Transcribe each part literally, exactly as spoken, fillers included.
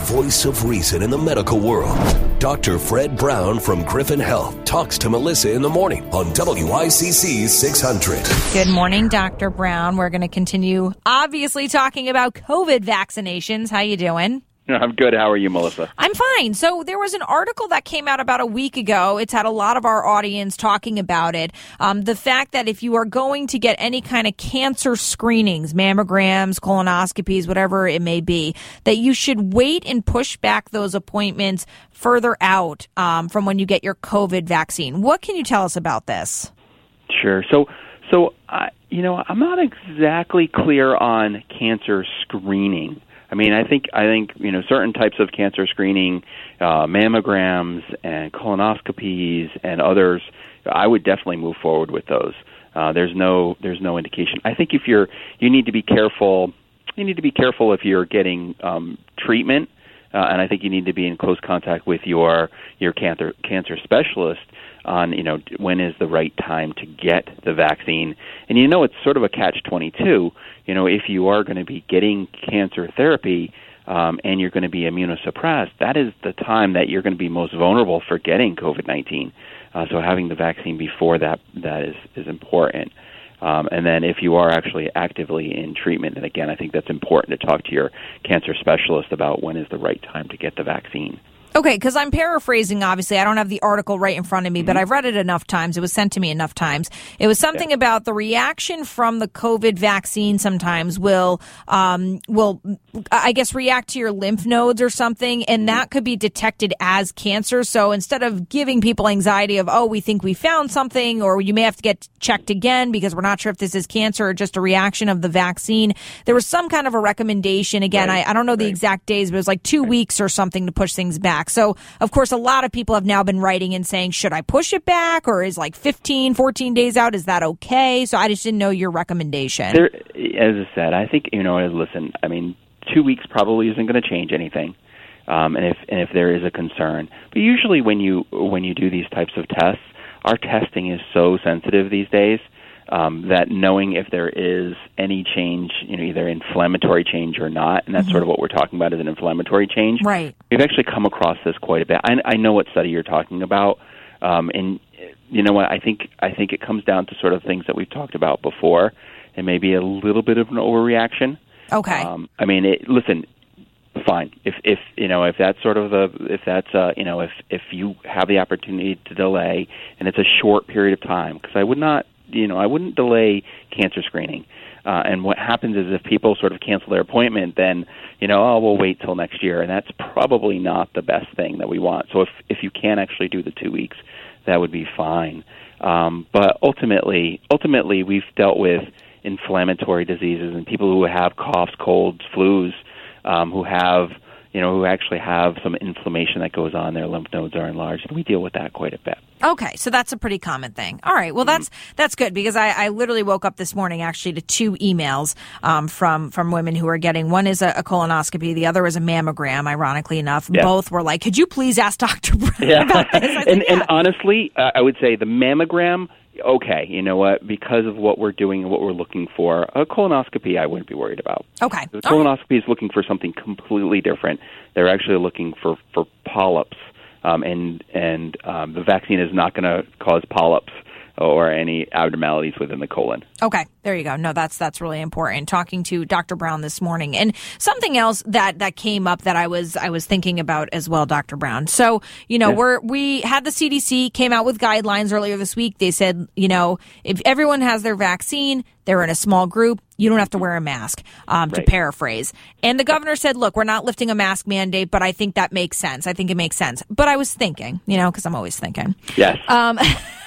voice of reason in the medical world. Doctor Fred Brown from Griffin Health talks to Melissa in the morning on W I C C six hundred. Good morning, Doctor Brown. We're going to continue, obviously, talking about COVID vaccinations. How you doing? I'm good. How are you, Melissa? I'm fine. So there was an article that came out about a week ago. It's had a lot of our audience talking about it. Um, the fact that if you are going to get any kind of cancer screenings, mammograms, colonoscopies, whatever it may be, that you should wait and push back those appointments further out um, from when you get your COVID vaccine. What can you tell us about this? Sure. So, so uh, you know, I'm not exactly clear on cancer screening. I mean, I think I think you know certain types of cancer screening, uh, mammograms and colonoscopies and others. I would definitely move forward with those. Uh, there's no there's no indication. I think if you're you need to be careful. You need to be careful if you're getting um, treatment, uh, and I think you need to be in close contact with your your cancer cancer specialist on, you know, when is the right time to get the vaccine. And, you know, it's sort of a catch twenty-two. You know, if you are going to be getting cancer therapy um, and you're going to be immunosuppressed, that is the time that you're going to be most vulnerable for getting COVID nineteen. Uh, so having the vaccine before that, that is, is important. Um, and then if you are actually actively in treatment, and again, I think that's important to talk to your cancer specialist about when is the right time to get the vaccine. Okay, because I'm paraphrasing, obviously. I don't have the article right in front of me, mm-hmm. but I've read it enough times. It was sent to me enough times. It was something yeah. about the reaction from the COVID vaccine sometimes will, um, will, I guess, react to your lymph nodes or something, and that could be detected as cancer. So instead of giving people anxiety of, oh, we think we found something, or you may have to get checked again because we're not sure if this is cancer or just a reaction of the vaccine, there was some kind of a recommendation. Again, right. I, I don't know the right. exact days, but it was like two right. weeks or something to push things back. So, of course, a lot of people have now been writing and saying, should I push it back, or is like fifteen, fourteen days out, is that okay? So I just didn't know your recommendation. There, as I said, I think, you know, listen, I mean, two weeks probably isn't going to change anything, um, and if and if there is a concern. But usually when you when you do these types of tests, our testing is so sensitive these days um, that knowing if there is any change, you know, either inflammatory change or not, and that's mm-hmm. sort of what we're talking about is an inflammatory change. Right. We've actually come across this quite a bit. I, I know what study you're talking about, um, and you know what? I think I think it comes down to sort of things that we've talked about before, and maybe a little bit of an overreaction. Okay. Um, I mean, it, listen. Fine. If if you know if that's sort of the if that's uh, you know if if you have the opportunity to delay and it's a short period of time, because I would not you know I wouldn't delay cancer screening. Uh, and what happens is if people sort of cancel their appointment, then you know oh we'll wait till next year, and that's probably not the best thing that we want. So if if you can actually do the two weeks, that would be fine. Um, but ultimately, ultimately we've dealt with inflammatory diseases and people who have coughs, colds, flus. Um, who have, you know, who actually have some inflammation that goes on. Their lymph nodes are enlarged. We deal with that quite a bit. Okay, so that's a pretty common thing. All right, well, that's that's good because I, I literally woke up this morning actually to two emails um, from from women who are getting, one is a, a colonoscopy, the other is a mammogram, ironically enough. Yeah. Both were like, could you please ask Doctor Brown yeah. about this? Said, and, yeah. and honestly, uh, I would say the mammogram, okay, you know what, because of what we're doing and what we're looking for, a colonoscopy I wouldn't be worried about. Okay. The colonoscopy right. is looking for something completely different. They're actually looking for, for polyps. Um, and and um, the vaccine is not going to cause polyps or any abnormalities within the colon. Okay, there you go. No, that's that's really important. Talking to Doctor Brown this morning, and something else that, that came up that I was I was thinking about as well, Doctor Brown. So you know, yeah. we're we had the C D C came out with guidelines earlier this week. They said, you know, if everyone has their vaccine, they're in a small group, you don't have to wear a mask, um, to right. paraphrase. And the governor said, look, we're not lifting a mask mandate, but I think that makes sense. I think it makes sense. But I was thinking, you know, because I'm always thinking. Yes. Um,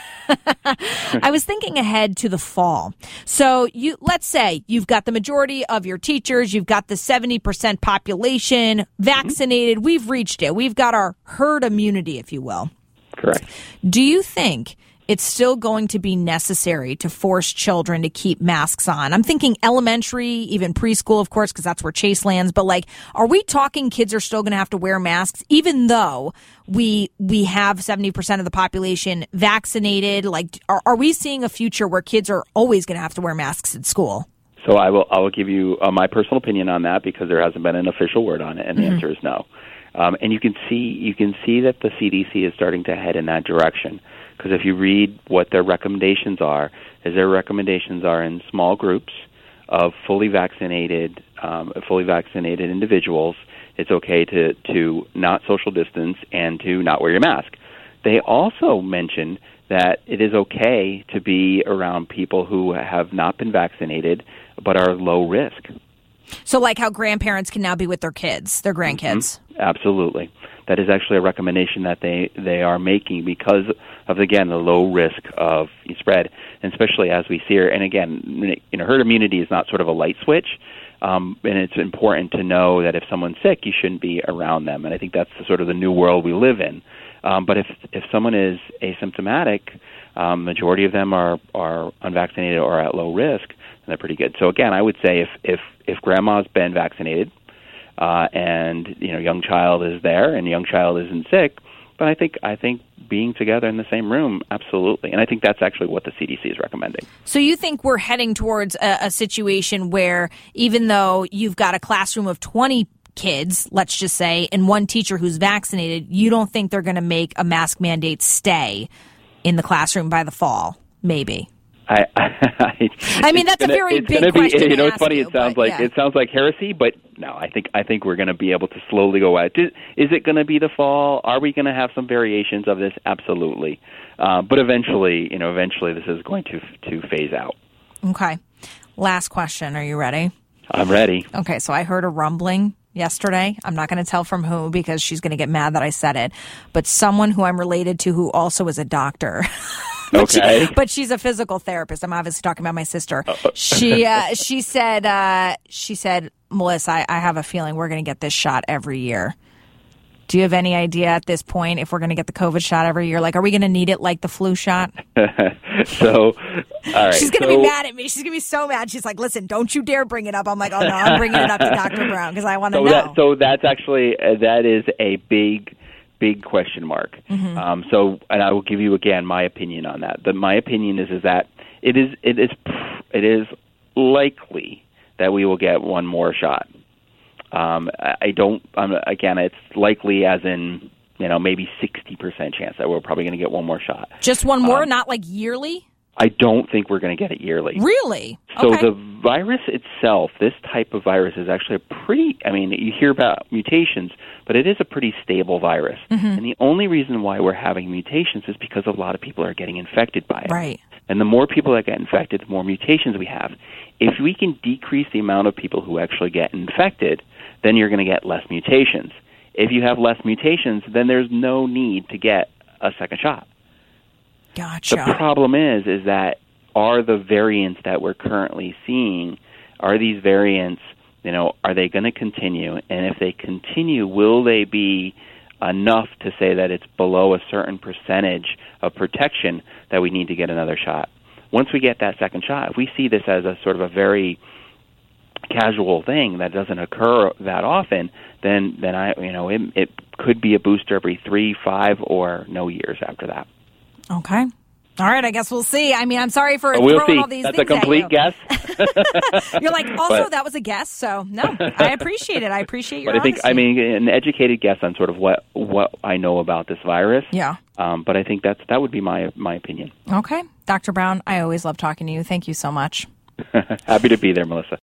I was thinking ahead to the fall. So you, let's say you've got the majority of your teachers, you've got the seventy percent population vaccinated. Mm-hmm. We've reached it. We've got our herd immunity, if you will. Correct. Do you think it's still going to be necessary to force children to keep masks on? I'm thinking elementary, even preschool, of course, because that's where Chase lands. But like, are we talking kids are still going to have to wear masks, even though we we have seventy percent of the population vaccinated? Like, are, are we seeing a future where kids are always going to have to wear masks at school? So I will I will give you uh, my personal opinion on that because there hasn't been an official word on it, and mm-hmm. the answer is no. Um, and you can see you can see that the C D C is starting to head in that direction because if you read what their recommendations are, is their recommendations are in small groups of fully vaccinated um, fully vaccinated individuals. It's okay to to not social distance and to not wear your mask. They also mentioned that it is okay to be around people who have not been vaccinated but are low risk. So like how grandparents can now be with their kids, their grandkids. Mm-hmm. Absolutely. That is actually a recommendation that they, they are making because of, again, the low risk of spread, and especially as we see here. And again, you know, herd immunity is not sort of a light switch, um, and it's important to know that if someone's sick, you shouldn't be around them. And I think that's sort of the new world we live in. Um, but if if someone is asymptomatic, um, majority of them are, are unvaccinated or at low risk, and they're pretty good. So again, I would say if if, if grandma's been vaccinated uh, and you know young child is there and young child isn't sick, but I think I think being together in the same room, absolutely. And I think that's actually what the C D C is recommending. So you think we're heading towards a, a situation where even though you've got a classroom of twenty kids, let's just say, and one teacher who's vaccinated, you don't think they're going to make a mask mandate stay in the classroom by the fall? Maybe. I, I, I mean, that's gonna, a very it's big be, question. You know, to it's funny. You, it sounds but, like yeah. it sounds like heresy, but no. I think I think we're going to be able to slowly go out. Is it going to be the fall? Are we going to have some variations of this? Absolutely. Uh, but eventually, you know, eventually, this is going to to phase out. Okay. Last question. Are you ready? I'm ready. Okay. So I heard a rumbling yesterday. I'm not going to tell from who because she's going to get mad that I said it, but someone who I'm related to who also is a doctor. but okay. She, but she's a physical therapist. I'm obviously talking about my sister. She uh, she said, uh, she said, Melissa, I, I have a feeling we're going to get this shot every year. Do you have any idea at this point if we're going to get the COVID shot every year? Like, are we going to need it like the flu shot? so, all right. She's going to so, be mad at me. She's going to be so mad. She's like, listen, don't you dare bring it up. I'm like, oh, no, I'm bringing it up to Doctor Brown because I want to so know. That, so that's actually, uh, that is a big, big question mark. Mm-hmm. Um, so, and I will give you, again, my opinion on that. But my opinion is, is that it is, it is, it is likely that we will get one more shot. Um, I don't, um, again, it's likely as in, you know, maybe sixty percent chance that we're probably going to get one more shot. Just one more, um, not like yearly? I don't think we're going to get it yearly. Really? So okay. the virus itself, this type of virus is actually a pretty, I mean, you hear about mutations, but it is a pretty stable virus. Mm-hmm. And the only reason why we're having mutations is because a lot of people are getting infected by it. Right. And the more people that get infected, the more mutations we have. If we can decrease the amount of people who actually get infected, then you're going to get less mutations. If you have less mutations, then there's no need to get a second shot. Gotcha. The problem is, is that are the variants that we're currently seeing, are these variants, you know, are they going to continue? And if they continue, will they be enough to say that it's below a certain percentage of protection that we need to get another shot? Once we get that second shot, if we see this as a sort of a very casual thing that doesn't occur that often, then then I you know it, it could be a booster every three, five, or no years after that. Okay. All right, I guess we'll see. I mean, I'm sorry for we'll throwing see. all these That's things a complete at you. guess. You're like, also, but, that was a guess, so no, I appreciate it. I appreciate your But I think, honesty. I mean, an educated guess on sort of what, what I know about this virus. Yeah. Um, but I think that's that would be my my opinion. Okay. Doctor Brown, I always love talking to you. Thank you so much. Happy to be there, Melissa.